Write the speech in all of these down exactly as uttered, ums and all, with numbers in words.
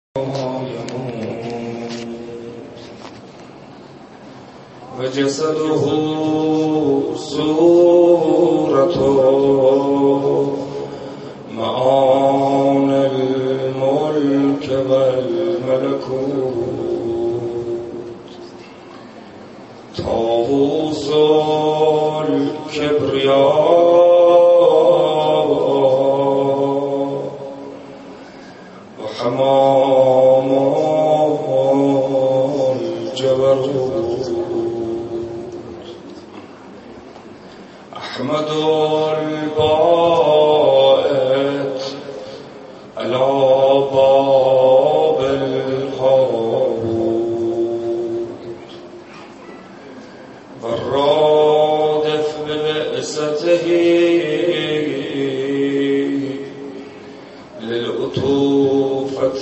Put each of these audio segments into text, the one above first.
و جسده صورة معان الملك والملكوت طاووس الكبرياء و حمام الجبروت احمد الباعث على باب الهاروت والرادف ببعثته للأطوفة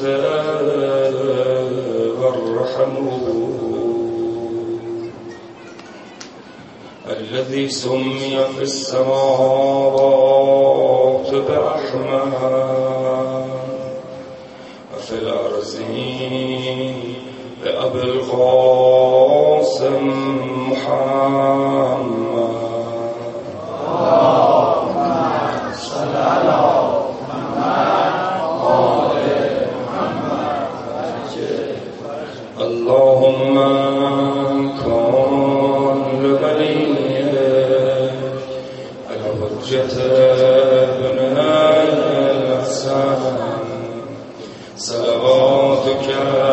والرحموت الذي سمي في السماوات بأحمد وفي الأرض بأبي القاسم محمد. اللهم صل على محمد وآل محمد. اللهم كن لوليك الحجة ابن الحسن صلواتك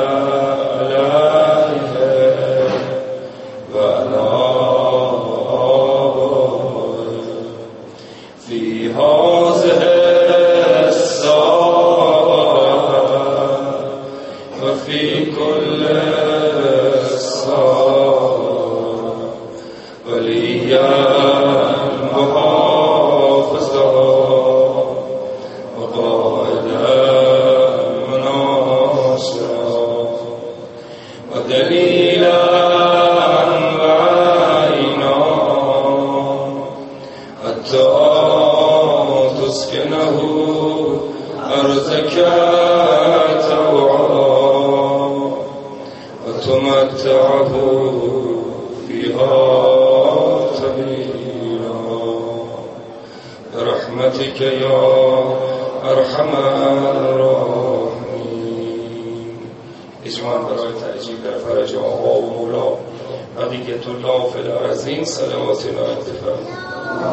عليه وعلى آله في هذه الساعة وفي كل ساعة وليا محافظا وقائدا مناصرا ودليلا وعينا حتى تسكنه أرضك طوعا وتمتعه فيها طويلا برحمتك يا ارحم الراحمین. اجماع برای تعجیل در فرج آقا و مولا بقیت الله فی الارضین صلوات الله بفرمایید.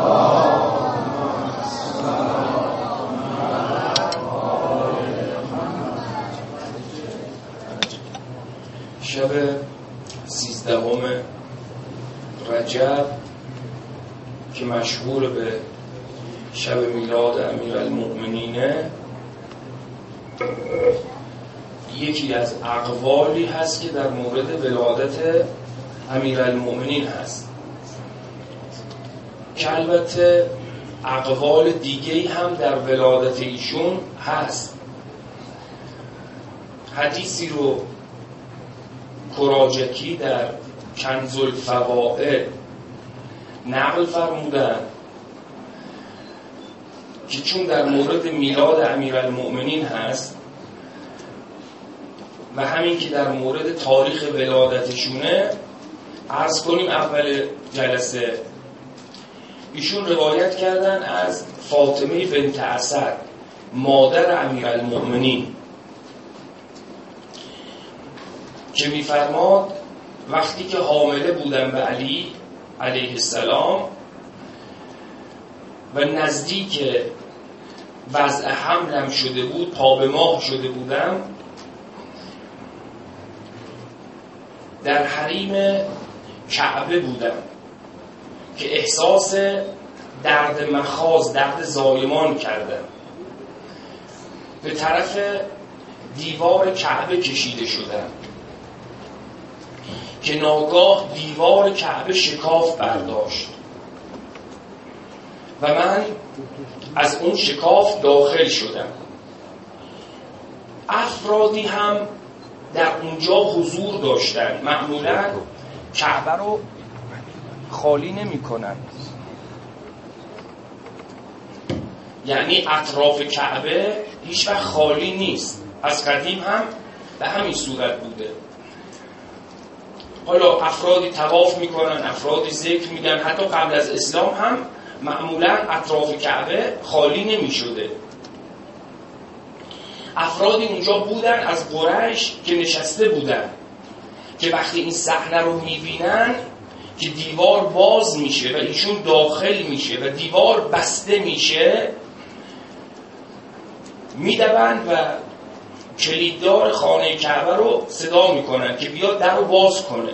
شب سیزدهم رجب که مشهور به شب میلاد امیرالمؤمنینه، یکی از اقوالی هست که در مورد ولادت امیرالمؤمنین هست که البته اقوال دیگه‌ای هم در ولادت ایشون هست. حدیثی رو کراجکی در کنز الفوائد نقل فرمودن که چون در مورد میلاد امیرالمؤمنین هست و همین که در مورد تاریخ ولادتشونه، عرض کنیم اول جلسه ایشون روایت کردن از فاطمه بنت اسد مادر امیرالمؤمنین که میفرماد وقتی که حامله بودم به علی علیه السلام و نزدیک وضع حملم شده بود، پا به ماه شده بودم، در حریم کعبه بودم که احساس درد مخاض، درد زایمان کردم. به طرف دیوار کعبه کشیده شدم که ناگاه دیوار کعبه شکاف برداشت و من از اون شکاف داخل شدم. افرادی هم در اونجا حضور داشتن. معمولا کعبه رو خالی نمی کنن، یعنی اطراف کعبه هیچ وقت خالی نیست. از قدیم هم به همین صورت بوده. حالا افرادی طواف میکنن، افرادی ذکر میگن، حتی قبل از اسلام هم معمولا اطراف کعبه خالی نمیشده. افرادی اونجا بودن از قریش که نشسته بودن که وقتی این صحنه رو میبینن که دیوار باز میشه و ایشون داخل میشه و دیوار بسته میشه، میدوند و کلیددار خانه کعبه رو صدا میکنن که بیاد در رو باز کنه،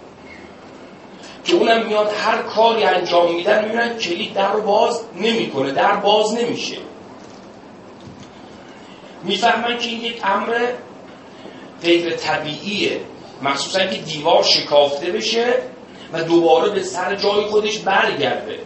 که اونم میاد هر کاری انجام میدن میبینن کلید در رو باز نمیکنه، در باز نمیشه. میفهمن که این یک امر غیر طبیعیه، مخصوصا که دیوار شکافته بشه و دوباره به سر جای خودش برگرده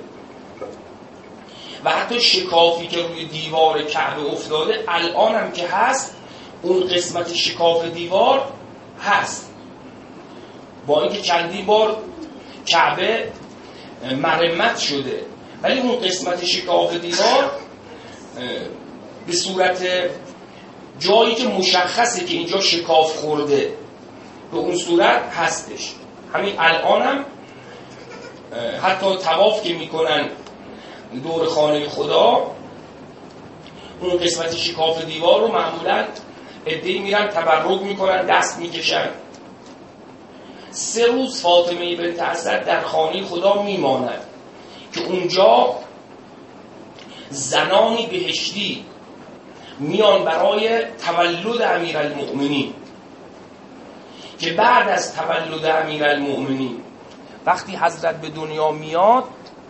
و حتی شکافی که روی دیوار کعبه افتاده الان هم که هست، اون قسمت شکاف دیوار هست، با اینکه چندین بار کعبه مرمت شده ولی اون قسمت شکاف دیوار به صورت جایی که مشخصه که اینجا شکاف خورده به اون صورت هستش. همین الان هم حتی طواف که میکنن دور خانه خدا، اون قسمت شکاف دیوار رو معمولا عده‌ای میرن تبرک میکنن، دست میکشن. سه روز فاطمه بنت اسد در خانه خدا میماند که اونجا زنانی بهشتی میان برای تولد امیرالمؤمنین، که بعد از تولد امیرالمؤمنین وقتی حضرت به دنیا میاد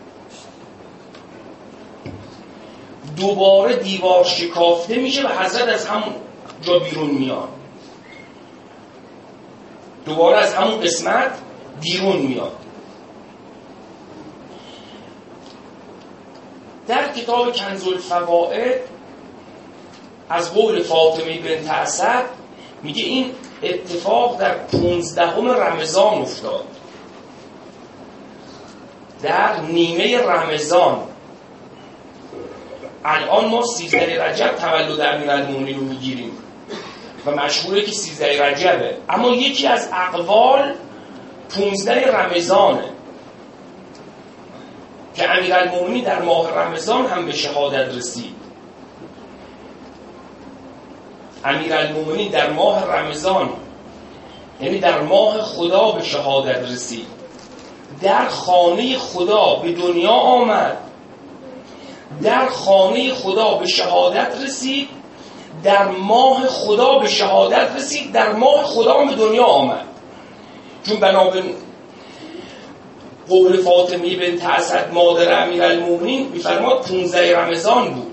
دوباره دیوار شکافته میشه و حضرت از همون جا بیرون میاد، دوباره از همون قسمت بیرون میاد. در کتاب کنز الفوائد از قول فاطمه بنت اسد میگه این اتفاق در پونزدهم رمضان افتاد، در نیمه رمضان. الان ما سیزده رجب تولد امیرالمومنین رو میگیریم و مشهوره که سیزده رجبه، اما یکی از اقوال پونزده رمضانه که امیرالمومنین در ماه رمضان هم به شهادت رسید. امیرالمومنین در ماه رمضان، یعنی در ماه خدا، به شهادت رسید، در خانه خدا به دنیا آمد، در خانه خدا به شهادت رسید، در ماه خدا به شهادت رسید، در ماه خدا به دنیا آمد. چون بنابر قول فاطمه بنت اسد مادر امیرالمومنین میفرماد پونزده رمضان بود.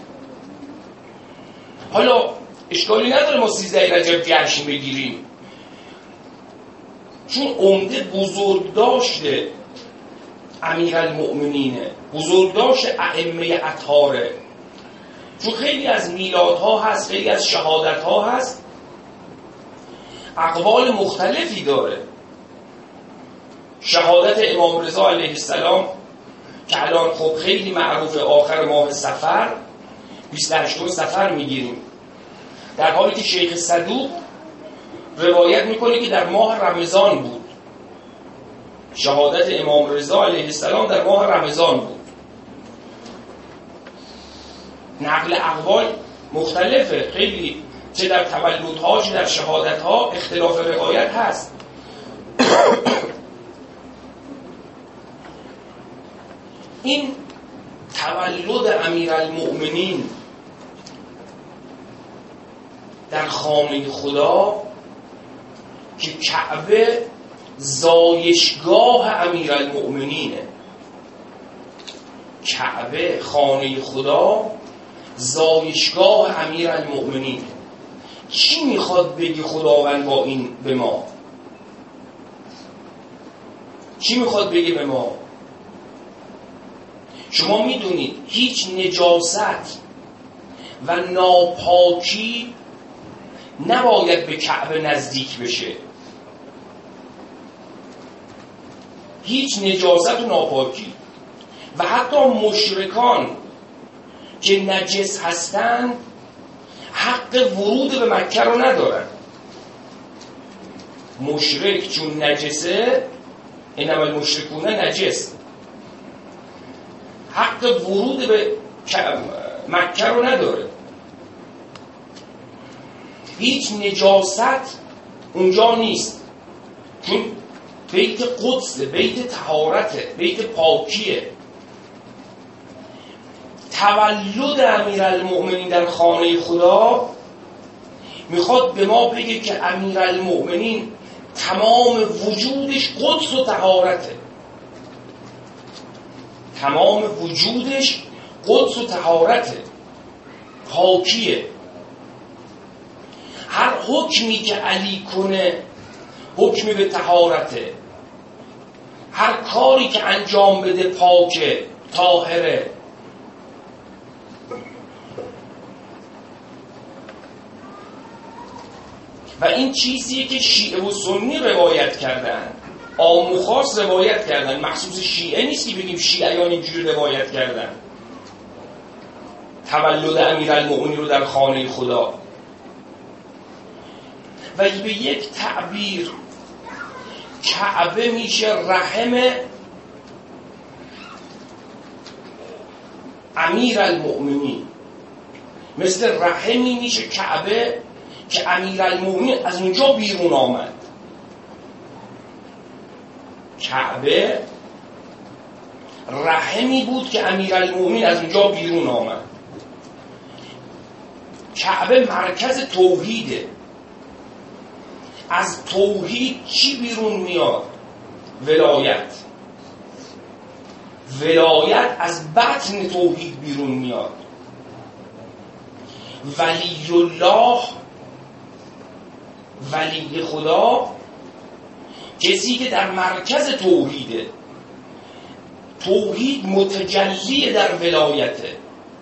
حالا اشکالی نداره ما سیزده رجب جشن بگیریم، چون عمده بزرگ داشته امیرالمؤمنینه، بزرگ داشته ائمه اطهاره، چون خیلی از میلادها هست، خیلی از شهادتها هست، اقوال مختلفی داره. شهادت امام رضا علیه السلام که الان خب خیلی معروفه، آخر ماه صفر، بیست و هشتم صفر میگیریم، در حالی که شیخ صدوق روایت میکنه که در ماه رمضان بود. شهادت امام رضا علیه السلام در ماه رمضان بود. نقل اقوال مختلفه، خیلی، چه در تولدها چه در شهادتها اختلاف روایت هست. این تولد امیرالمؤمنین در خانه خدا که کعبه زایشگاه امیرالمؤمنینه، کعبه خانه خدا زایشگاه امیرالمؤمنینه. چی میخواد بگی خداوند با این به ما؟ چی میخواد بگی به ما؟ شما میدونید هیچ نجاست و ناپاکی نباید به کعبه نزدیک بشه. هیچ نجاست و ناپاکی، و حتی مشرکان که نجس هستند حق ورود به مکه رو ندارن. مشرک چون نجسه، انما المشرکون نجس، حق ورود به مکه رو نداره. هیچ نجاست اونجا نیست، چون بیت قدسه، بیت طهارته، بیت پاکیه. تولد امیرالمؤمنین در خانه خدا میخواد به ما بگه که امیرالمؤمنین تمام وجودش قدس و طهارته، تمام وجودش قدس و طهارته، پاکیه. هر حکمی که علی کنه حکمی به طهارته، هر کاری که انجام بده پاکه، طاهره. و این چیزیه که شیعه و سنی روایت کردن، عام و خاص روایت کردن، مخصوص شیعه نیست که بگیم شیعیان اینجوری روایت کردن تولد امیرالمؤمنین رو در خانه خدا. و به یک تعبیر کعبه میشه رحم امیرالمؤمنین، مثل رحمی میشه کعبه که امیرالمؤمنین از اونجا بیرون آمد. کعبه رحمی بود که امیرالمؤمنین از اونجا بیرون آمد. کعبه مرکز توحیده. از توحید چی بیرون میاد؟ ولایت. ولایت از بطن توحید بیرون میاد. ولی الله، ولی خدا، کسی که در مرکز توحیده. توحید متجلی در ولایته.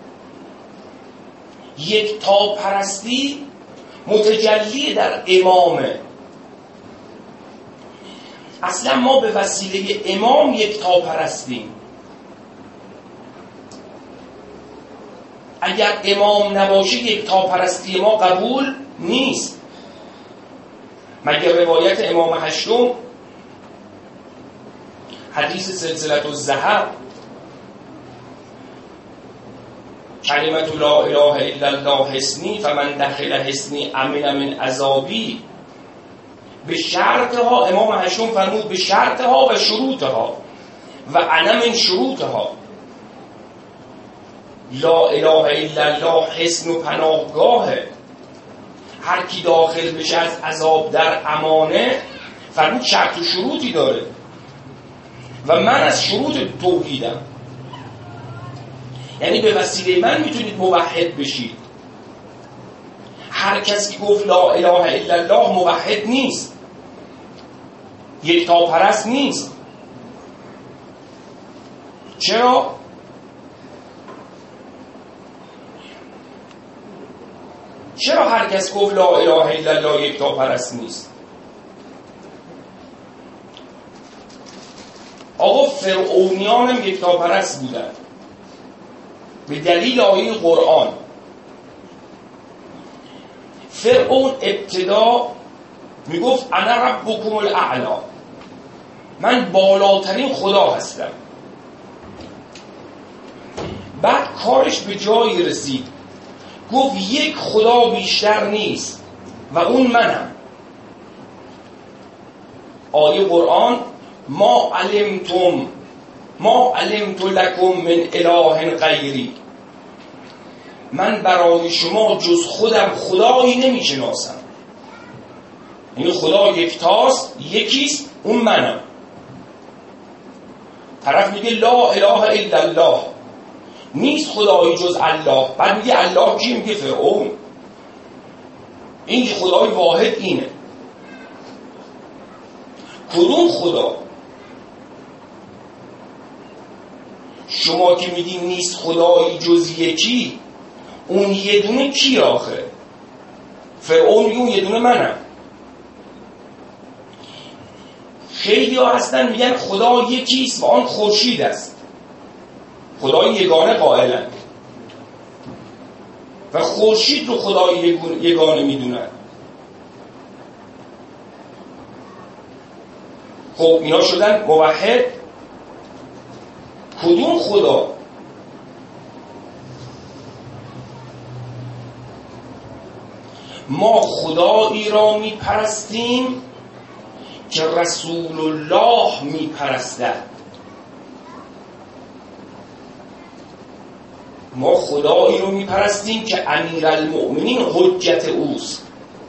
یک تا پرستی متجلی در امامه. اصلا ما به وسیله امام یک تا پرستیم. اگر امام نباشه یک تا پرستی ما قبول نیست. مگر روایت امام هشتم، حدیث سلسله الذهب، کلمت لا اله الا الله حصنی فمن دخل حصنی امن من عذابی، به شرطها، امام هشتم فرمود به شرطها و شروطها، و انا من شروطها. لا اله الا الله حصن و پناهگاهه. هر کی داخل بشه از عذاب در امانه، فرمود شرط و شروطی داره و من از شروط توحیدم. یعنی به وسیله من میتونید موحد بشید. هر کسی که گفت لا اله الا الله موحد نیست، یکتا پرست نیست. چرا؟ چرا هر کس گفت لا اله الا الله یکتا پرست نیست؟ آقا فرعونیان هم یکتا پرست بودن به دلیل آیه قرآن. فرعون ابتدا میگفت انا ربکم الاعلی، من بالاترین خدا هستم. بعد کارش به جایی رسید، گفت یک خدا بیشتر نیست و اون منم. آیه قرآن ما علمتم ما علمت لکم من اله غیری، من برای شما جز خودم خدایی نمیشناسم. یعنی خدا یکتاست، یکیست، اون منم. طرف میگه لا اله الا الله، نیست خدایی جز الله. بعد میگه الله کی؟ میگه فرعون. این خدای واحد اینه. کدوم خدا؟ شما که میگی نیست خدایی جز یکی، اون یه دونه کی آخه؟ فرعون میگه اون یه دونه منم. خیلی ها هستن میگن خدا یکیست و آن خورشید است، خدای یگانه قائلن و خورشید رو خدای یگانه میدونن. خب اینا شدن موحد. کدوم خدا؟ ما خدایی را می پرستیم که رسول الله می پرستد. ما خدایی رو می پرستیم که امیرالمؤمنین حجت اوست.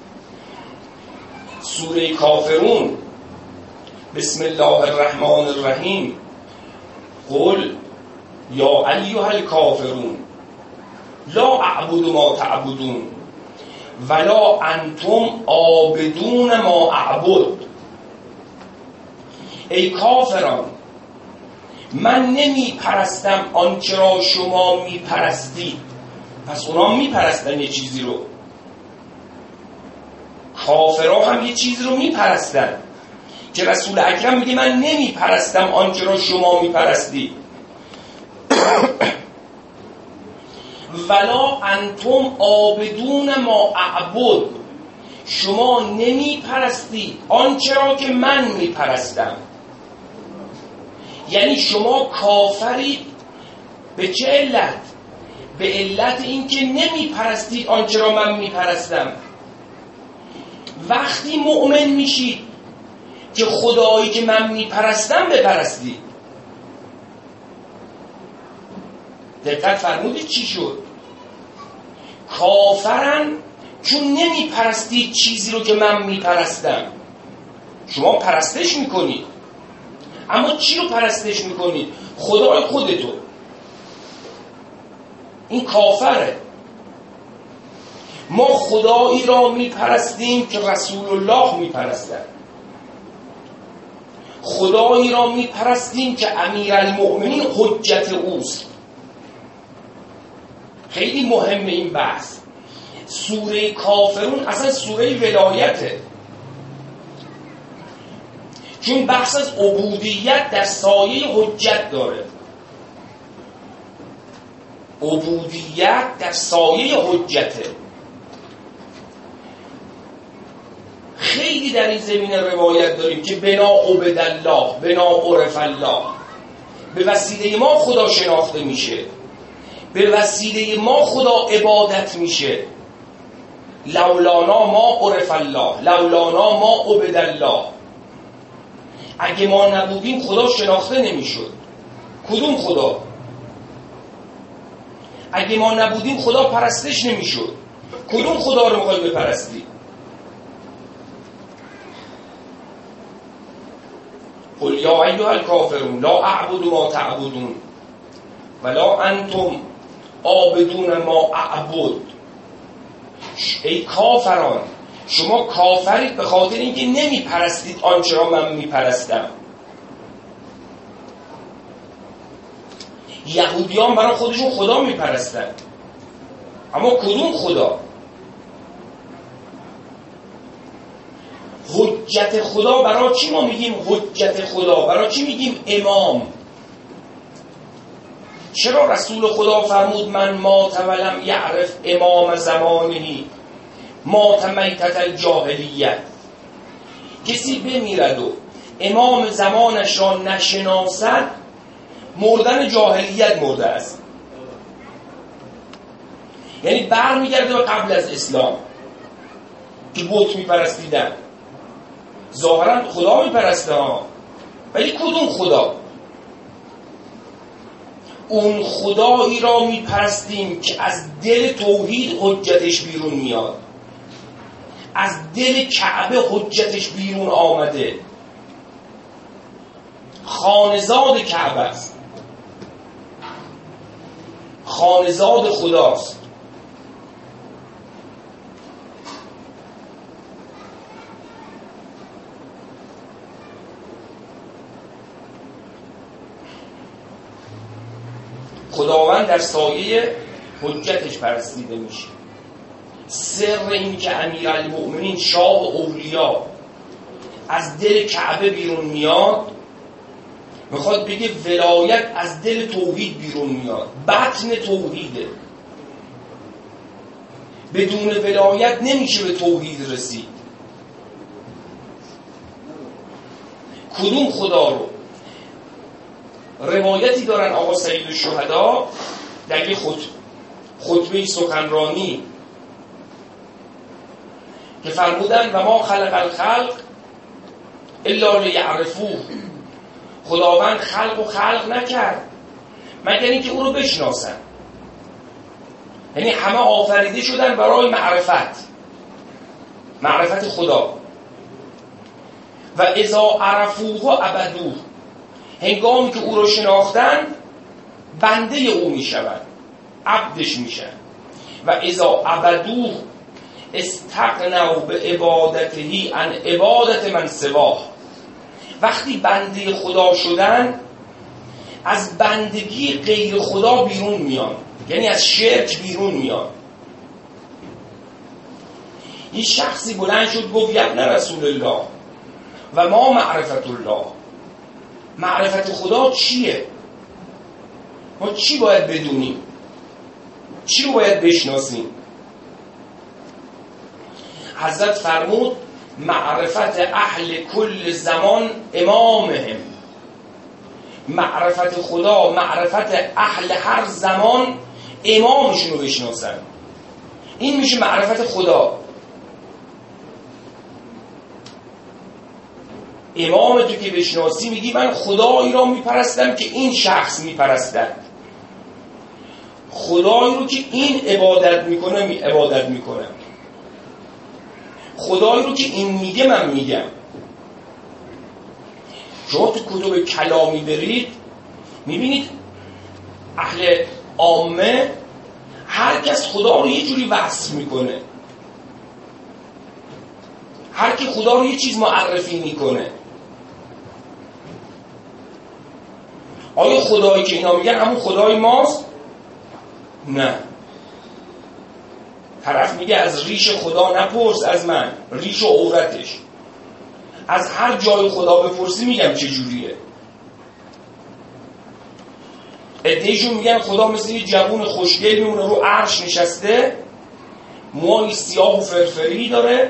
سوره کافرون بسم الله الرحمن الرحیم قل یا ایها الکافرون لا اعبد ما تعبدون ولا انتم عابدون ما اعبد. ای کافران من نمی پرستم آنچه را شما می پرستید. پس اونا می پرستن یه چیزی رو، کافرها هم یه چیزی رو می پرستن که رسول اکرم میگه من نمی پرستم آنچه را شما می پرستید. ولا انتم عابدون ما اعبد، شما نمی پرستید آنچه را که من می پرستم. یعنی شما کافرید. به چه علت؟ به علت اینکه نمی پرستید آنچه را من می پرستم. وقتی مؤمن میشید که خدایی که من می پرستم بپرستید. دقت فرمودید چی شد؟ کافرن چون نمی پرستید چیزی رو که من می پرستم. شما پرستش میکنید، اما چی رو پرستش میکنید؟ خدای خودتو. این کافره. ما خدایی را می پرستیم که رسول الله می پرستد. خدایی را می پرستیم که امیرالمؤمنین حجت اوست. خیلی مهمه این بحث. سوره کافرون اصلا سوره ولایته، چون بحث از عبودیت در سایه حجت داره. عبودیت در سایه حجته. خیلی در این زمینه روایت داریم که بنا عبد الله بنا عرف الله، به وسیله ما خدا شناخته میشه، به وسیله ما خدا عبادت میشه. لولانا ما عرف الله لولانا ما عبد الله. اگه ما نبودیم خدا شناخته نمیشد. کدوم خدا؟ اگه ما نبودیم خدا پرستش نمیشد. کدوم خدا رو میخوای بپرستی؟ قل یا ایها الکافرون لا اعبد ما تعبدون ولا انتم عابدون ما اعبد. ای کافران شما کافرید به خاطر اینکه نمی پرستید آنچه را من می پرستم. یهودیان برای خودشون خدا می پرستن، اما کدوم خدا؟ حجت خدا برای چی ما میگیم حجت خدا؟ برای چی میگیم امام؟ چرا رسول خدا فرمود من مات ولم یعرف امام زمانهی مات میتت الجاهلیت؟ کسی بمیرد و امام زمانش را نشناسد مردن جاهلیت مرده است. یعنی برمیگرده به قبل از اسلام که بت میپرستیدن. ظاهرا خدا میپرسته ها، ولی کدوم خدا؟ اون خدایی را میپرستیم که از دل توحید حجتش بیرون میاد، از دل کعبه حجتش بیرون آمده. خانزاد کعبه است، خانزاد خداست. خداوند در سایه حجتش پرستیده میشه. سر این که امیرالمؤمنین شاه اولیا از دل کعبه بیرون میاد، میخواد بگه ولایت از دل توحید بیرون میاد، بطن توحیده. بدون ولایت نمیشه به توحید رسید. کدوم خدا رو؟ روایتی دارن آقا سید الشهدا در یک خط... خطبه سخنرانی که فرمودن و ما خلق الخلق الا لیعرفوه، خداوند خلق و خلق نکرد مگر اینکه او رو بشناسن. یعنی همه آفریده شدن برای معرفت، معرفت خدا. و اذا عرفوه عبدوه، هنگامی که او رو شناختن بنده او میشوند، عبدش میشن. و اذا عبدوه استغنوا به عبادته عن عبادت من سواه، وقتی بنده خدا شدن از بندگی غیر خدا بیرون میان، یعنی از شرک بیرون میان. یه شخصی بلند شد گفت یبن رسول الله و ما معرفت الله، معرفت خدا چیه؟ ما چی باید بدونیم؟ چی رو باید بشناسیم؟ حضرت فرمود معرفت اهل کل زمان امامهم، معرفت خدا، معرفت اهل هر زمان امامشون رو بشناسن. این میشه معرفت خدا. امام تو که بشناسی میگی من خدایی را میپرستم که این شخص میپرستد، خدایی رو که این عبادت میکنه می عبادت میکنم، خدایی رو که این میگه من میگم. شما تو کتب کلامی برید میبینید اهل عامه هر کس خدا رو یه جوری وصف میکنه، هر کی خدا رو یه چیز معرفی میکنه. آیا خدایی که اینا میگن همون خدای ماست؟ نه. طرف میگه از ریش خدا نپرس از من، ریش و عورتش. از هر جای خدا بپرسی میگم چه جوریه. عده‌ایشون میگن خدا مثل یه جوون خوشگل میمونه رو عرش نشسته، موهای سیاه و فرفری داره،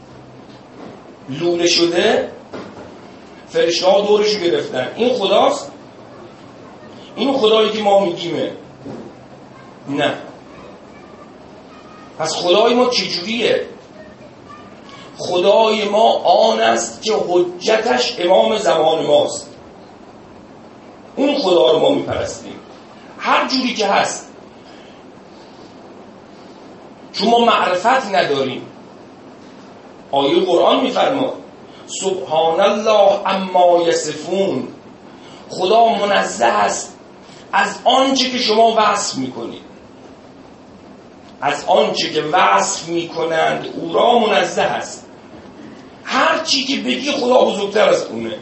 لوله شده، فرشته ها دورشو گرفتن. این خداست؟ این خدایی که ما میگیمه؟ نه. پس خدای ما چجوریه؟ خدای ما آن است که حجتش امام زمان ماست. اون خدا رو ما میپرستیم هر جوری که هست، چون ما معرفت نداریم. آیه قرآن میفرماد سبحان الله اما یصفون، خدا منزه است از آنچه که شما وصف میکنید، از آنچه که وصف میکنند او را منزه است. هر چی که بگی خدا بزرگتر از اونه.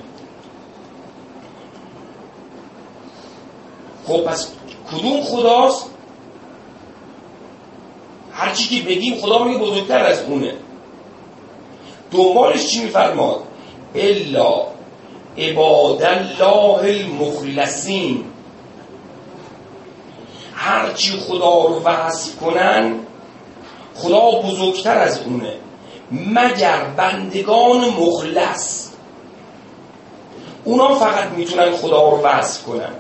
خب پس کدوم خداست؟ هر چی که بگیم خدا میگه بزرگتر از اونه. دنبالش چی میفرماد؟ الا عباد الله المخلصین، هر چی خدا رو وصف کنن خدا بزرگتر از اونه، مگر بندگان مخلص. اونا فقط میتونن خدا رو وصف کنن.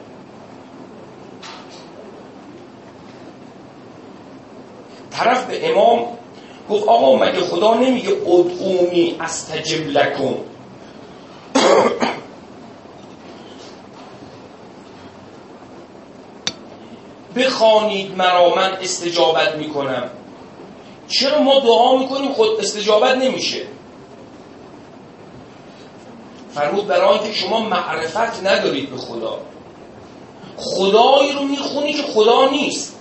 طرف به امام گفت آقا مگه خدا نمیگه ادعونی استجب لکم؟ بخوانید مرا من استجابت میکنم. چرا ما دعا میکنیم خود استجابت نمیشه؟ فرمود برای اینکه شما معرفت ندارید به خدا. خدایی رو میخونی که خدا نیست.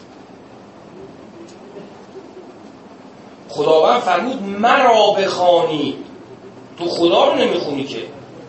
خداوند فرمود مرا بخوانی، تو خدا رو نمیخونی که.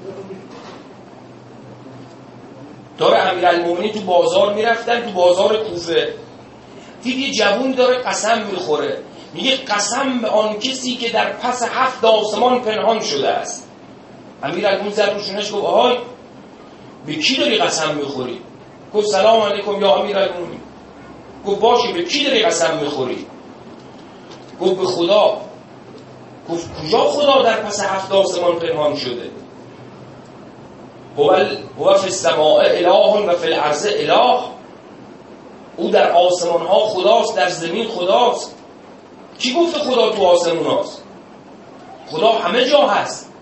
داره امیرالمومنین تو بازار میرفتن، تو بازار کوفه دید یه جوون داره قسم میخوره، میگه قسم به آن کسی که در پس هفت آسمان پنهان شده است. امیرالمومنین زد روشونش گفت آهای به کی داری قسم میخوری؟ گفت سلام علیکم یا امیرالمومنین. گفت باشه به کی داری قسم میخوری؟ گفت به خدا. گفت کجا خدا در پس هفت آسمان پنهان شده؟ هو هو فی السماء اله و فی الارض اله، او در آسمان ها خداست، در زمین خداست. کی گفته خدا تو آسمان هاست؟ خدا همه جا هست.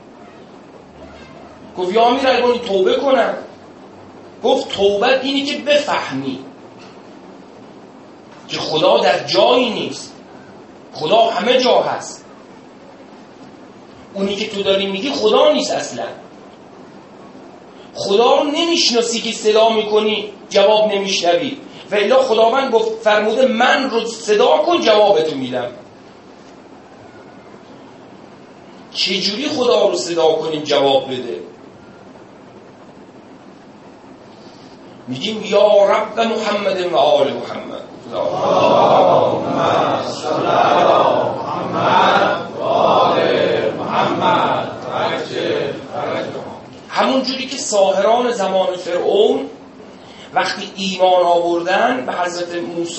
گفت یا امیر المؤمنین توبه کنن. گفت توبه اینی که بفهمی که خدا در جایی نیست، خدا همه جا هست. اونی که تو داری میگی خدا نیست اصلا. خدا رو نمیشناسی که صدا میکنی جواب نمیشنوی. و الا خداوند گفت فرموده من رو صدا کن جوابتو میدم. چجوری خدا رو صدا کنیم جواب بده؟ میگیم یا رب محمد و آل محمد، اللهم صل علی محمد و آل محمد. همون جوری که ساحران زمان فرعون وقتی ایمان آوردن به حضرت موسی،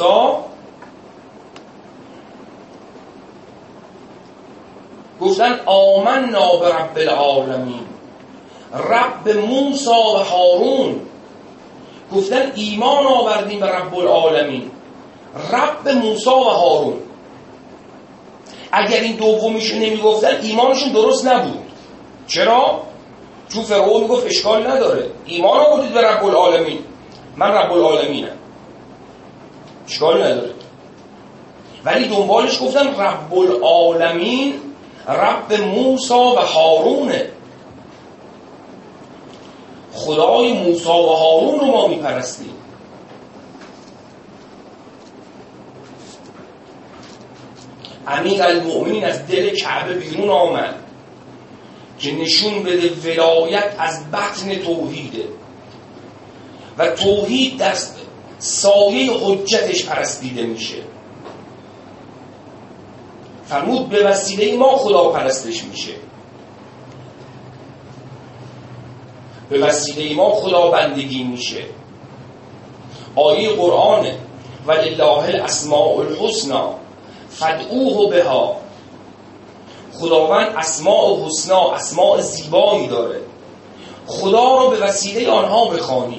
گفتن آمنا برب العالمین، رب موسی و هارون. گفتن ایمان آوردیم به رب العالمین، رب موسی و هارون. اگر این دومیشون نمیگفتن ایمانشون درست نبود. چرا؟ چون فرعون میگفت اشکال نداره، ایمان آوردید به رب العالمین، من رب العالمینم، اشکال نداره. ولی دنبالش گفتن رب العالمین رب موسی و هارونه. خدای موسی و هارون رو ما میپرستیم. امیر المؤمنین از دل کعبه بیرون آمد که نشون بده ولایت از بطن توحیده و توحید در سایه حجتش پرستیده میشه. فرمود به وسیله ما خدا پرستش میشه، به وسیله ما خدا بندگی میشه. آیه قرآنه ولله الاسماء الحسنی فادعوه بها. خداوند اسماء حسنا، اسماء زیبایی داره، خدا رو به وسیله آنها بخوانید.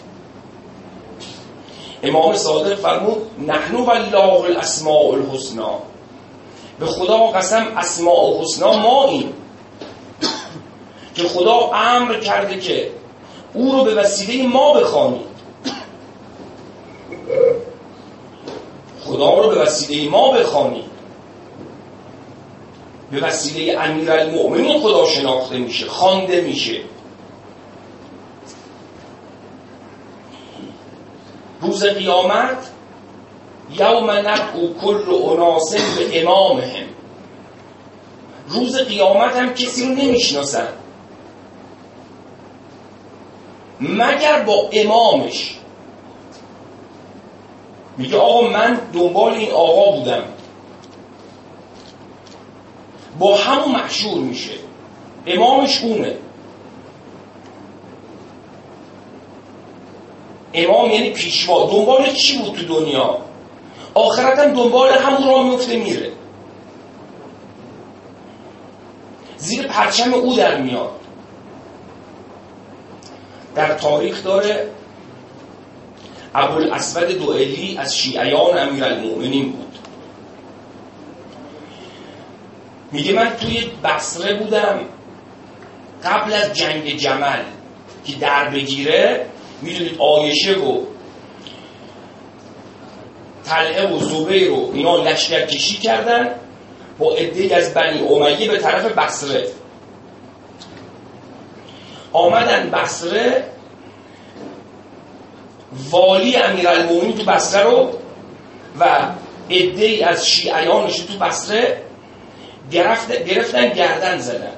امام صادق فرمود نحن والله الاسماء الحسنا، به خدا قسم اسماء حسنا ما این که خدا امر کرده که او رو به وسیله ما بخوانید. خدا رو به وسیله ما بخوانید. به وسیله امیرالمؤمنین خدا شناخته میشه، خوانده میشه. روز قیامت یوم ندعو کل اناس به امامهم، روز قیامت هم کسی رو نمیشناسن مگر با امامش. میگه آقا من دنبال این آقا بودم، با همون محشور میشه، امامش اونه. امام یعنی پیشوا. دنبال چی بود تو دنیا؟ آخرت هم دنبال همون راه میفته میره، زیر پرچم او در میاد. در تاریخ داره ابوالاسود دوئلی از شیعیان امیرالمؤمنین بود. میگه من توی بصره بودم قبل از جنگ جمل که در بگیره. میدونید عایشه و طلحه و زبیر و اینا لشکر کشی کردن با عده‌ای از بنی امیه به طرف بصره. آمدن بصره، والی امیرالمؤمنین تو بصره رو و عده‌ای از شیعیانش تو بصره گرفت گرفتن گردن زدن.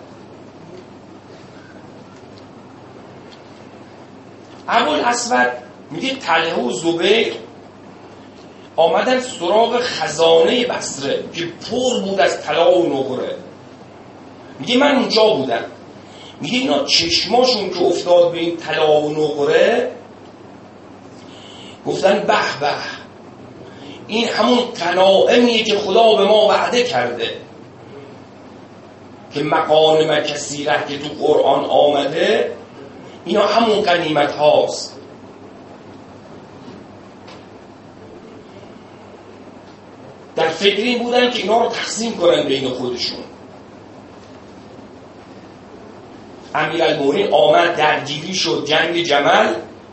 ابوالاسود میگه طلحه و زبیر آمدن سراغ خزانه بصره که پر بود از طلا و نقره. میگه من اونجا بودم. میگه اینا چشماشون که افتاد به این طلا و نقره گفتن به به، این همون غنایمیه که خدا به ما وعده کرده که مغانم کثیره که تو قرآن آمده اینا همون غنیمت هاست. در فکر این بودن که اینا رو تقسیم کنن بین خودشون. امیرالمومنین آمد، درگیری شد، جنگ جمل،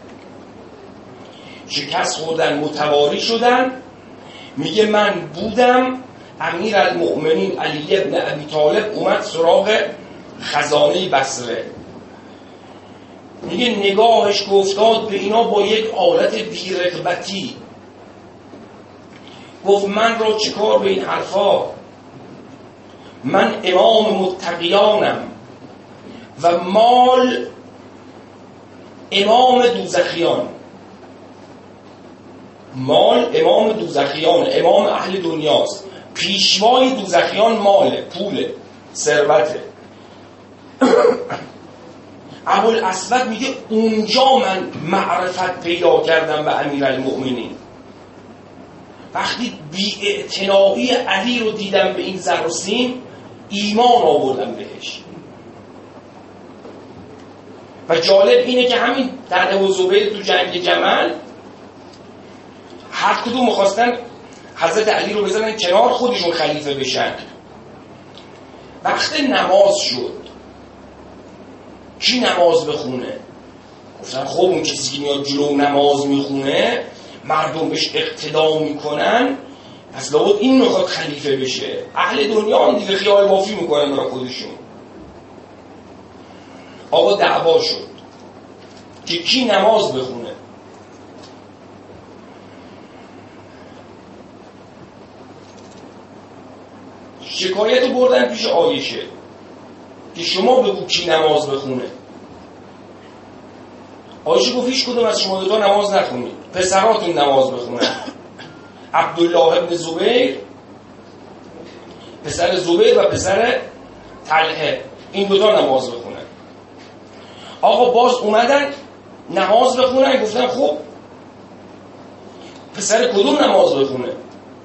شکست خوردن، متواری شدن. میگه من بودم، امیرالمومنین علی ابن ابی طالب اومد سراغ خزانه بصره. میگه نگاهش گفتاد به اینا با یک حالت بی‌رغبتی، گفت من رو چیکار به این حرفا؟ من امام متقیانم و مال امام دوزخیان. مال امام دوزخیان، امام اهل دنیاست. پیشوای دوزخیان ماله، پوله، ثروته. ابوالاسود میگه اونجا من معرفت پیدا کردم به امیرالمؤمنین. وقتی بی‌اعتنایی علی رو دیدم به این زر و سیم، ایمان آوردم بهش. و جالب اینه که همین طلحه و زبیر تو جنگ جمل هر کدوم می‌خواستن حضرت علی رو بزنن کنار، خودشون خلیفه بشن. وقت نماز شد، کی نماز بخونه؟ گفتن خب اون کسی که میاد جلو نماز میخونه، مردم بهش اقتدا میکنن، پس لابد این میخواد خلیفه بشه. اهل دنیا هم دیگه خیال بافی میکنن برای خودشون. آقا دعوا شد که کی نماز بخونه. شکایت رو بردن پیش عایشه که شما بگو کی نماز بخونه. عایشه گفت هیچ کدوم از شما دو تا نماز نخونید، پسراتون نماز بخونن. عبدالله ابن زبیر، پسر زبیر و پسر طلحه، این دو تا نماز بخونن. آقا باز اومدن نماز بخونن، گفتن خب پسر کدوم نماز بخونه؟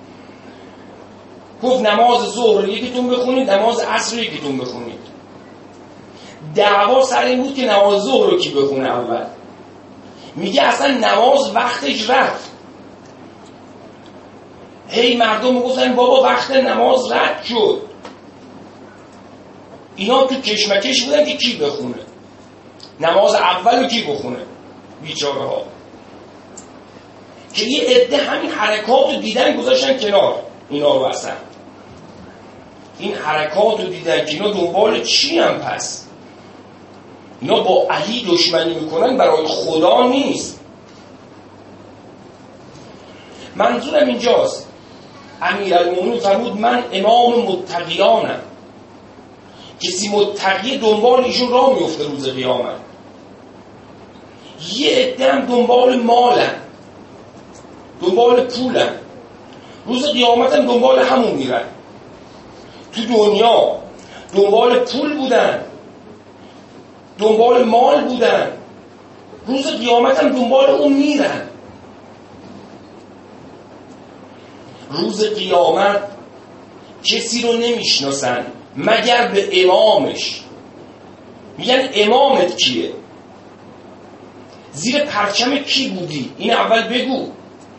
گفت نماز ظهر رو یکیتون بخونید، نماز عصر رو یکیتون بخونید. دعوا سر این بود که نماز ظهر رو کی بخونه اول. میگه اصلا نماز وقتش رفت. هی مردم میگفتن بابا وقت نماز رد شد. اینا تو کشمکش بودن که کی بخونه نماز اول رو کی بخونه. بیچاره ها که یه عده همین حرکات رو دیدن گذاشتن کنار اینا رو. اصلا این حرکات رو دیدن که اینا دنبال چی هم پس؟ اینا با علی دشمنی میکنن، برای خدا نیست. منظورم اینجاست امیرالمومنین فرمود من امام متقیانم. کسی متقی دنبال ایشون راه میفته روز قیامت. یه عده هم دنبال مالن، دنبال پولن، روز قیامت هم دنبال همون میرن. تو دنیا دنبال پول بودن، دنبال مال بودن، روز قیامت هم دنبال اون میرن. روز قیامت کسی رو نمیشناسن مگر به امامش. میگن امامت کیه؟ زیر پرچم کی بودی؟ این اول بگو،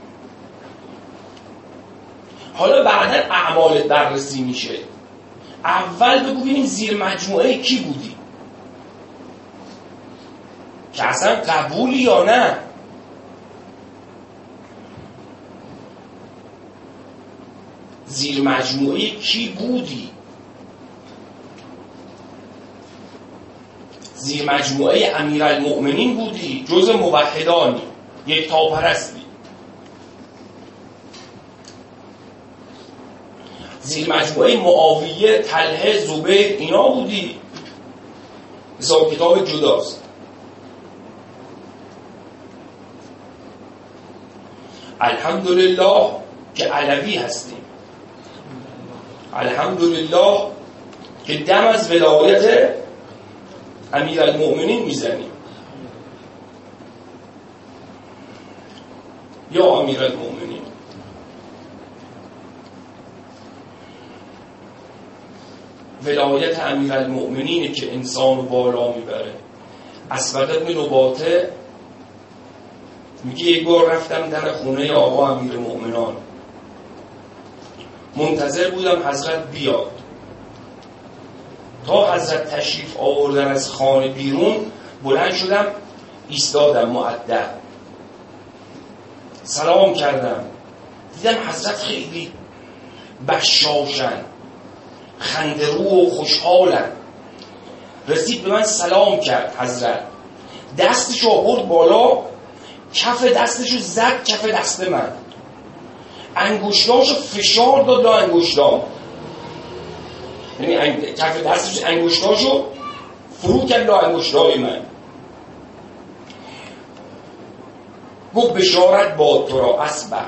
حالا بعدا اعمالت بررسی میشه. اول بگو ببینیم زیر مجموعه کی بودی، که اصلا قبولی یا نه. زیر مجموعه کی بودی؟ زیر مجموعه امیرالمؤمنین بودی، جز موحدانی، یک تاپرستی. زیر مجموعه معاویه، طلحه، زبیر، اینا بودی. حساب کتاب جداست. الحمدلله که علوی هستیم، الحمدلله که دم از ولایت امیرالمؤمنین میزنیم. یا امیرالمؤمنین، ولایت امیرالمؤمنینه که انسان رو بالا میبره. اسود ابن نباته میگه یک بار رفتم در خونه آقا امیر مؤمنان، منتظر بودم حضرت بیاد. تا حضرت تشریف آوردن از خانه بیرون بلند شدم، ایستادم مؤدب، سلام کردم. دیدم حضرت خیلی بشاشن، خنده‌رو و خوشحالن. رسید به من سلام کرد حضرت، دستشو آورد بالا، کف دستشو زد کف دست من، انگشتاشو فشار داد لا انگشتام، یعنی انگ... کف دستش انگشتاشو فرو کرد لا انگشتای من. گفت بشارت باد تو را اسبق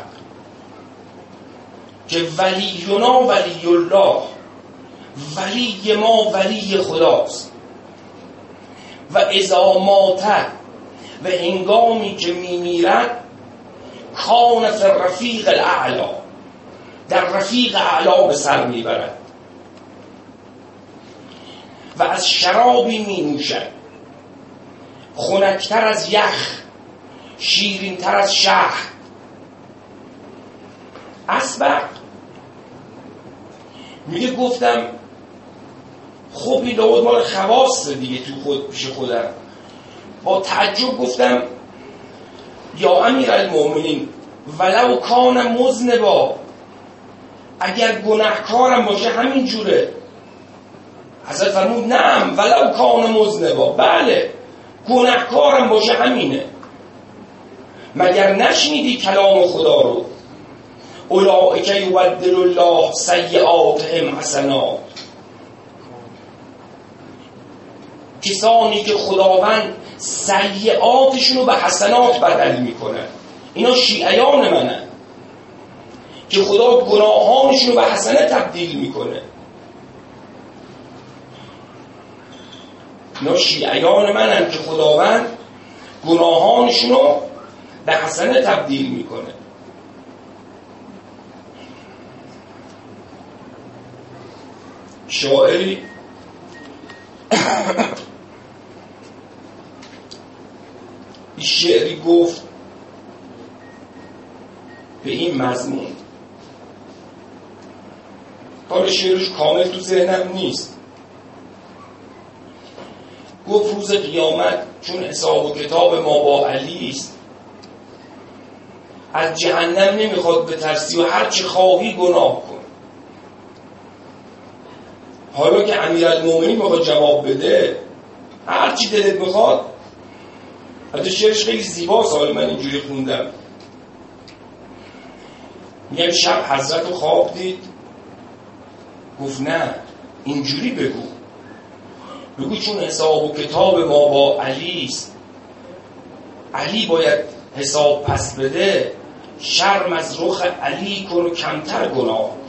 که ولینا ولی الله، ولی ما ولی خداست. و اذا مات، و هنگامی که میمیرد، کان فی الرفیق الاعلی، در رفیق اعلی به سر میبرد. و از شرابی می نوشد خنکتر از یخ، شیرینتر از شهد. اسبق میگه گفتم خب این لابد مال خواصه دیگه تو خود پیش خودم. با تعجب گفتم یا امیر المؤمنین ولو کان مذنبا، اگر گناهکارم باشه همین جوره. حضرت فرمود نعم ولو کان مذنبا، بله گناهکارم باشه همینه. مگر نشنیدی کلام خدا رو؟ اولئک یبدل الله سیئاتهم حسنات، کسانی که خداوند سیئاتشون رو به حسنات بدل میکنه. اینا شیعیان منن که خدا گناهانشون رو به حسنه تبدیل میکنه. اینا شیعیان منن که خداوند گناهانشون رو به حسنه تبدیل میکنه. شاعری این شعری گفت به این مضمون، حال شعرش کامل تو ذهنم نیست. گفت روز قیامت چون حساب و کتاب ما با علی است، از جهنم نمیخواد بترسی و هر چی خواهی گناه کن. حالا که امیرالمومنین میخواد جواب بده، هر چی دلت میخواد. حتی شعرش خیلی زیباست، حالا من اینجوری خوندم. میگم شب حضرت رو خواب دید؟ گفت نه، اینجوری بگو بگو چون حساب و کتاب ما با علی است، علی باید حساب پس بده، شرم از رخ علی کن و کمتر گناه کن.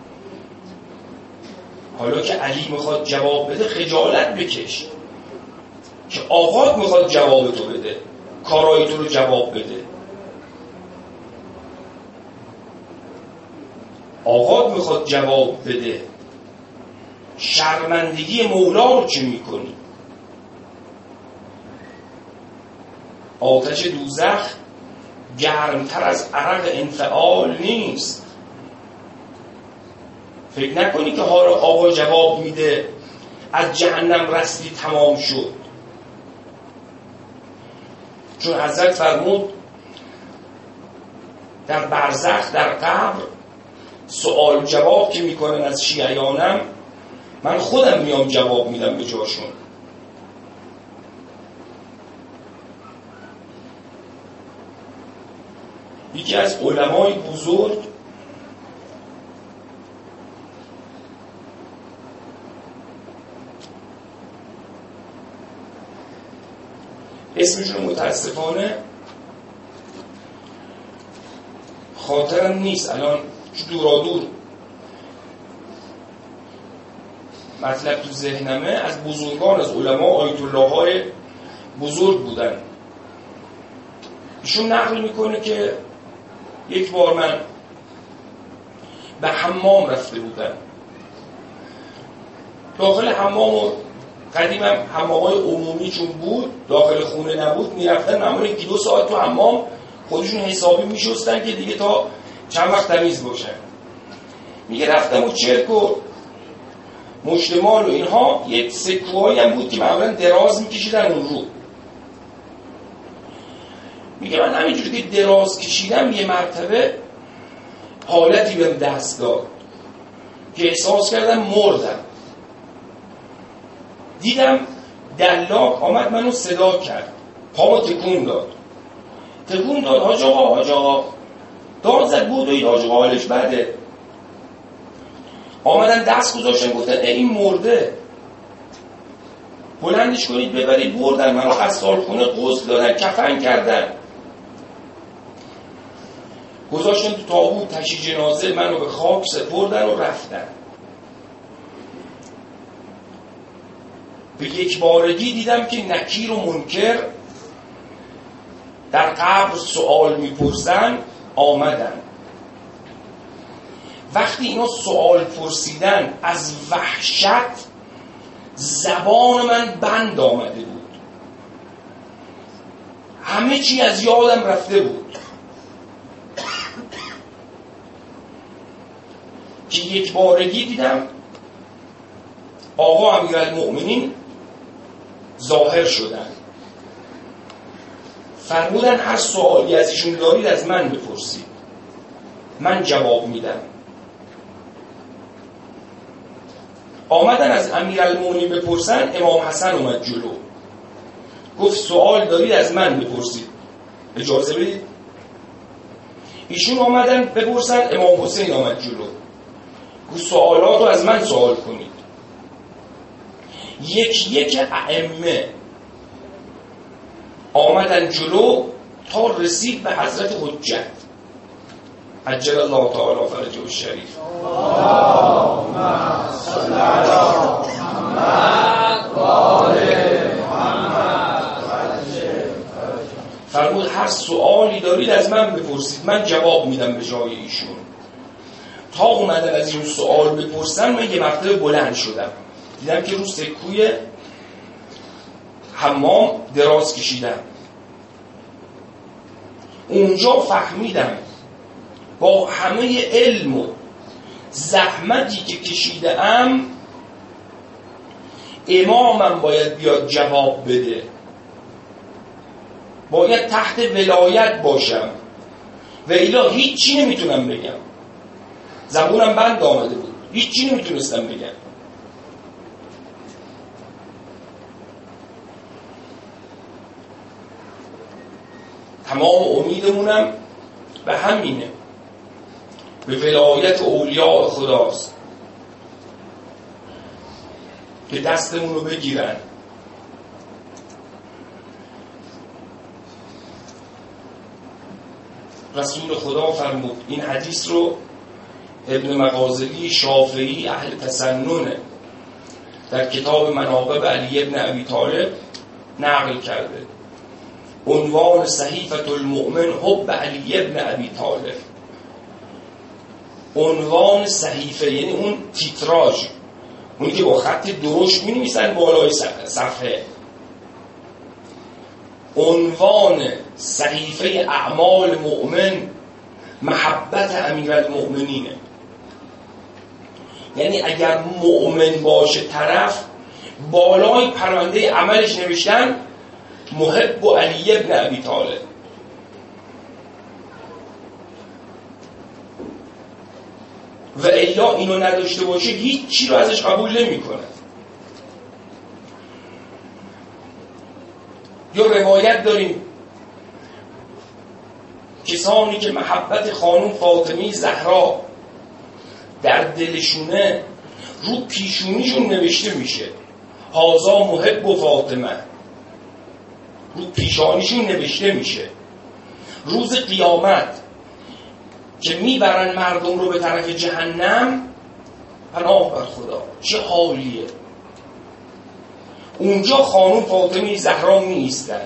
حالا که علی میخواد جواب بده خجالت بکش که آقات میخواد جواب تو بده، کارای تو رو جواب بده. آقات میخواد جواب بده، شرمندگی مولا رو چه میکنی؟ آتش دوزخ گرمتر از عرق انفعال نیست. فکر نکنی که حالا آقا جواب میده از جهنم رستی تمام شد. چون حضرت فرمود در برزخ، در قبر، سوال جواب که میکنن از شیعیانم، من خودم میام جواب میدم به جاشون. یکی از علمای بزرگ اسمشون متاسفانه خاطرم نیست الان، دورا دور مطلب تو ذهنمه، از بزرگان، از علما، آیت الله های بزرگ بودن. ایشون نقل میکنه که یک بار من به حمام رفته بودم، داخل حمام و قدیم هم حمامای عمومی چون بود داخل خونه نبود میرفتن معمولا یکی دو ساعت تو حمام خودشون حسابی میشستن که دیگه تا چند وقت تمیز باشن. میگه رفتم و چرک و مشتمال و اینها یک سکوهایی هم بود که معمولا دراز میکشیدن اون رو. میگه من همینجوری که دراز کشیدم یه مرتبه حالتی بهم دست داد که احساس کردم مردم. دیدم دلاک آمد منو صدا کرد، پامو تکون داد تکون داد حاج آقا حاج آقا داد زد بودوید حاج آقا حالش بده. آمدن دست گذاشتن گفتن این مرده، بلندش کنید ببرید. بردن منو غسالخونه غسل دادن، کفن کردن، گذاشتن تو تابوت تشییع جنازه، منو به خاک سپردن و رفتن. به یک بارگی دیدم که نکیر و منکر در قبر سوال میپرسن آمدن. وقتی اینا سوال پرسیدن از وحشت زبان من بند آمده بود، همه چی از یادم رفته بود. که یک بارگی دیدم آقا امیرالمؤمنین ظاهر شدن، فرمودن هر سوالی از ایشون دارید از من بپرسید، من جواب میدم. آمدن از امیرالمؤمنین بپرسن، امام حسن اومد جلو گفت سوال دارید از من بپرسید، اجازه بدید. ایشون آمدن بپرسن، امام حسین آمد جلو گفت سوالات رو از من سوال کنید. یک یک ائمه آمدن جلو تا رسید به حضرت حجت عجل الله تعالی فرجه الشریف. اللهم صل علی محمد و آل محمد. فرمود هر سوالی دارید از من بپرسید، من جواب میدم به جای ایشون. تا اومدن از این سوال بپرسن من یه مرتبه بلند شدم، دیدم که رو سکوی حمام دراز کشیدم. اونجا فهمیدم با همه علم و زحمتی که کشیده ام امامم باید بیاد جواب بده، باید تحت ولایت باشم و الا هیچی نمیتونم بگم. زبونم بند آمده بود، هیچی نمیتونستم بگم. تمام امیدمونم به همینه، به ولایت اولیاء خداست که دستمون رو بگیرن. رسول خدا فرمود، این حدیث رو ابن مغازلی شافعی اهل تسننه در کتاب مناقب علی ابن ابی طالب نقل کرده. عنوان صحیفة المؤمن حب علی ابن ابی طالب. عنوان صحیفه یعنی اون تیتراژ، اونی که با خط درشت می نویسن بالای صفحه. عنوان صحیفه اعمال مؤمن محبت امیرالمؤمنینه. یعنی اگر مؤمن باشه طرف، بالای پرونده عملش نوشتن محب علی ابن ابی طالب. و الا اینو نداشته باشه هیچ چی رو ازش قبول نمی کنه. یا روایت داریم کسانی که محبت خانم فاطمه زهرا در دلشونه رو پیشونیشون نوشته میشه هازا محب و فاطمه، رو پیشانیشون نوشته میشه. روز قیامت که میبرن مردم رو به طرف جهنم، پناه بر خدا چه حالیه. اونجا خانم فاطمه زهرا می ایستن،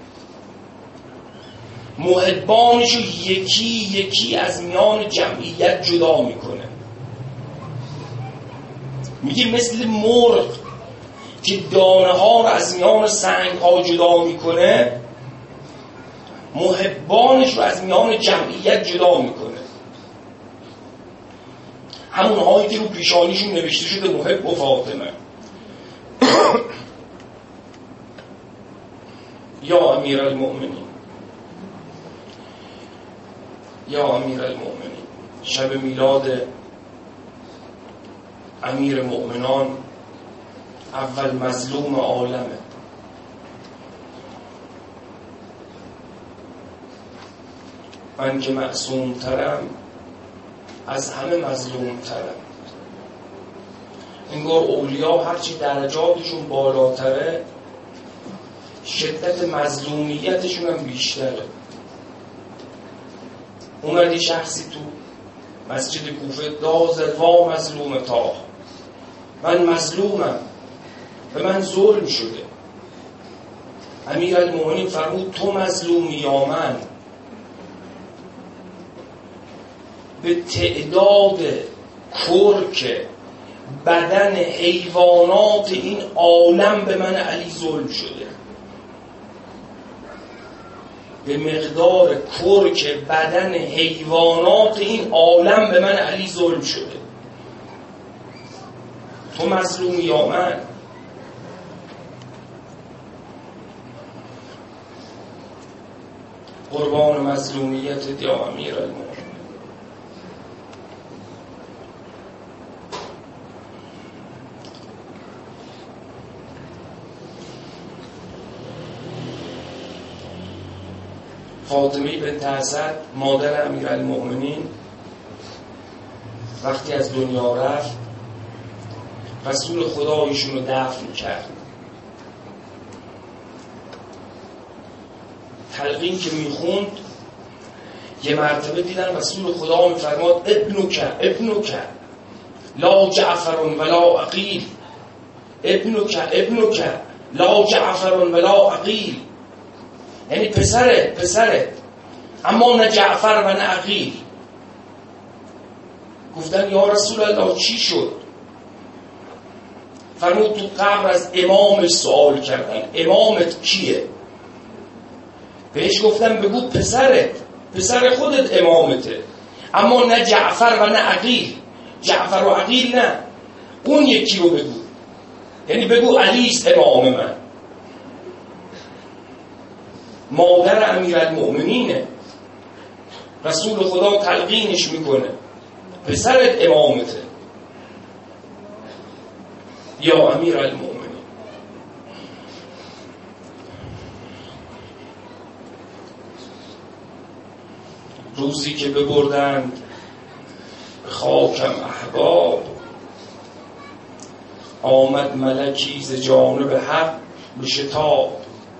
محبانشو یکی یکی از میان جمعیت جدا میکنه. میگه مثل مرغ که که دانه ها رو از میان سنگ ها جدا میکنه، محبانش رو از میان جمعیت جدا میکنه. همون هایی که رو پیشانیشون نوشته شده محب و فاطمه. یا امیر المؤمنین، یا امیر المؤمنین، شب میلاد امیر مؤمنان، اول مظلوم عالمه. من که معصوم ترم از همه مظلوم ترم. انگار اولیا هرچی درجاتشون بالاتره شدت مظلومیتشون هم بیشتره. اومدی شخصی تو مسجد کوفه دازد وا مظلوم تا، من مظلومم، به من ظلم شده. امیر المؤمنین فرمود تو مظلومی یا من؟ به تعداد کرک بدن حیوانات این عالم به من علی ظلم شده. به مقدار کرک بدن حیوانات این عالم به من علی ظلم شده. تو مظلومی یا من؟ قربان مظلومیت یا امیر المؤمنین. فاطمه بنت اسد مادر امیرالمؤمنین وقتی از دنیا رفت رسول خدا ایشون رو دفن کرد. تلقین که میخوند یه مرتبه دیدن رسول خدا میفرماد ابنک ابنک لا جعفر ولا عقیل، ابنک ابنک لا جعفر ولا عقیل، یعنی پسرت پسرت اما نه جعفر و نه عقیل. گفتن یا رسول الله چی شد؟ فرمود تو قبر از امامش سوال کردن امامت کیه؟ بهش گفتن بگو پسرت، پسر خودت امامته، اما نه جعفر و نه عقیل. جعفر و عقیل نه، اون یکی رو بگو، یعنی بگو علیست امام من. مادر امیرالمؤمنینه، رسول خدا تلقینش میکنه پسرت امامته یا امیرالمؤمنین. روزی که ببردند به خاکم احباب، آمد ملکی ز جانب حق به شتاب.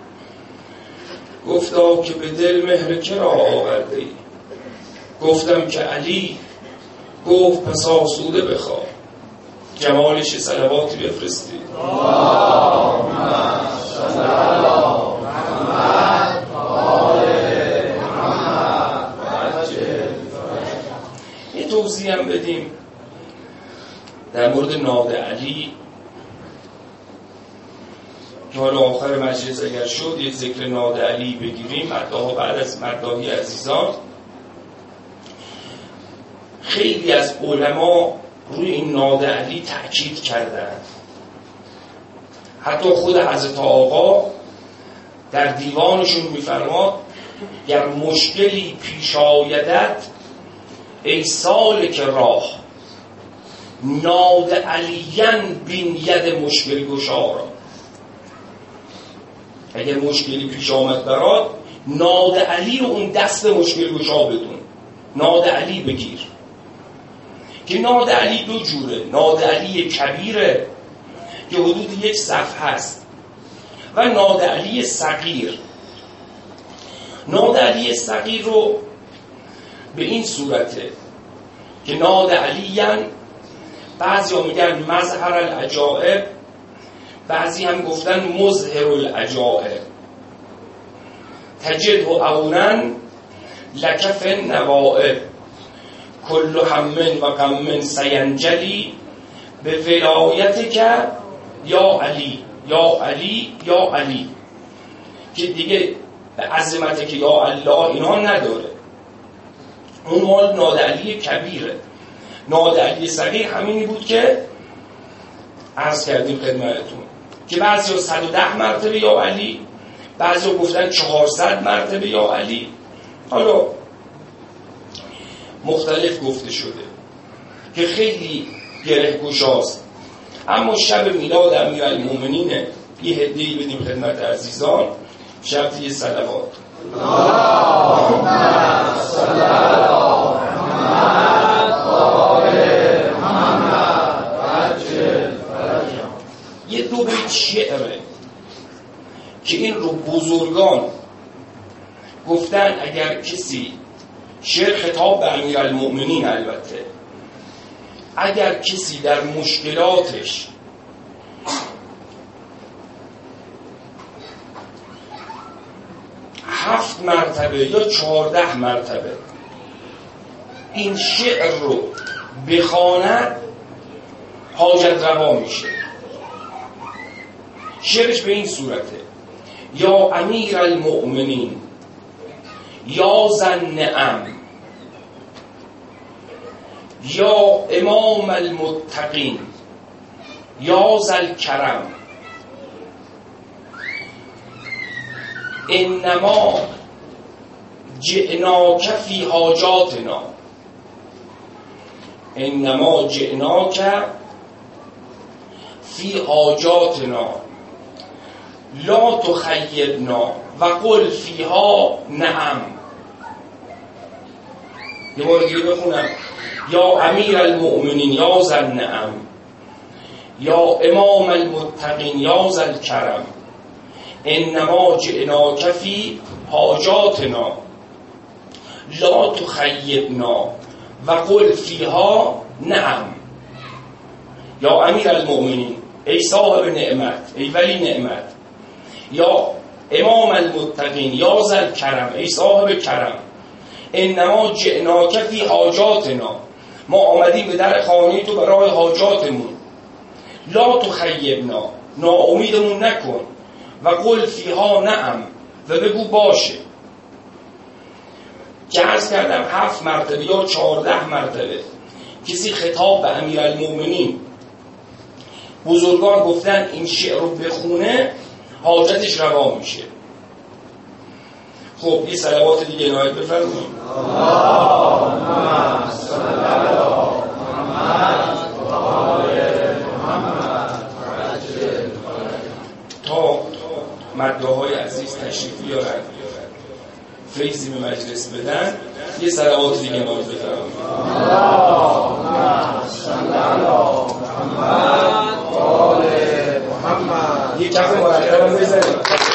گفتا که به دل مهر که را آورده ای؟ گفتم که علی. گفت پس آسوده بخواه. جمالش صلواتی بفرستی. اللهم صل علی محمد و آل محمد. یه توضیح هم بدیم در مورد ناد علی که حالا آخر مجلس اگر شد یک ذکر ناد علی بگیریم. مداها بعد از مداحی عزیزان خیلی از علما روی این ناد علی تأکید کردند. حتی خود حضرت آقا در دیوانشون میفرماد گر مشکلی پیش آیدت ای سالک راه، ناد علیین بین ید مشکل گشارا. اگر مشکلی پیش آمد برات، ناد علی رو اون دست مشکل گشا بدون، ناد علی بگیر. که ناد علی دو جوره، ناد علی کبیره که حدود یک صفحه هست و ناد علی صغیر. ناد علی صغیر رو به این صورته که ناد علیین بعضی ها میگن مظهر العجائب، بعضی هم گفتن مظهر العجائب. تجد و اونن لکف نوائب کل همن و غمن سینجلی به ولایت که یا علی یا علی یا علی، که دیگه به عظمت که یا الله اینا نداره. اون مال نادعلی کبیره. نادعلی صغیر همینی بود که عرض کردیم خدمتتون که بعضی ها صد و ده مرتبه یا علی، بعضی ها گفتن چهارصد مرتبه یا علی، حالا مختلف گفته شده که خیلی گره گشاست. اما شب میلاد امیرالمومنین یه هدیه‌ای بدیم خدمت عزیزان، شب یه صلوات اللهم صل علی محمد و آل محمد عجل فرجهم. یه دو بیت شعره که این رو بزرگان گفتن اگر کسی، شعر خطاب به امیرالمومنین البته، اگر کسی در مشکلاتش هفت مرتبه یا چهارده مرتبه این شعر رو بخواند حاجت روا میشه. شعرش به این صورته: یا امیر المؤمنین، یا ذن نعم، یا امام المتقین، یا ذل کرم، انما جئناک فی حاجاتنا، انما جئناک فی حاجاتنا لا تخیبنا و قل فیها نعم. یه بار دیگه بخونم: یا امیر المؤمنین، یا ذن نعم، یا امام المتقین، یا ذل کرم، انما جئناک فی حاجاتنا لا تخیبنا و قل فیها نعم. یا امیر المؤمنین، ای صاحب نعمت، ای ولی نعمت، یا امام المتقین، یا ذل کرم، ای صاحب کرم، انما جئناک فی حاجاتنا، ما آمدیم به در خانه تو برای حاجاتمون، لا تخیبنا، ناامیدمون نکن، و قل فیها نعم، و بگو باشه. که عرض کردم هفت مرتبه یا چهارده مرتبه کسی خطاب به امیرالمومنین، بزرگان گفتن این شعر رو بخونه حاجتش روا میشه. خب یه صلوات دیگه عنایت بفرمایید. اللهم صل علی محمد و آل محمد عجل فرجهم. تا مدعاهای عزیز تشریف بیارن، فیضی به مجلس بدن، یه صلوات دیگه عنایت بفرمایید. اللهم صل علی محمد و آل محمد. یه کف مرتب بزنید.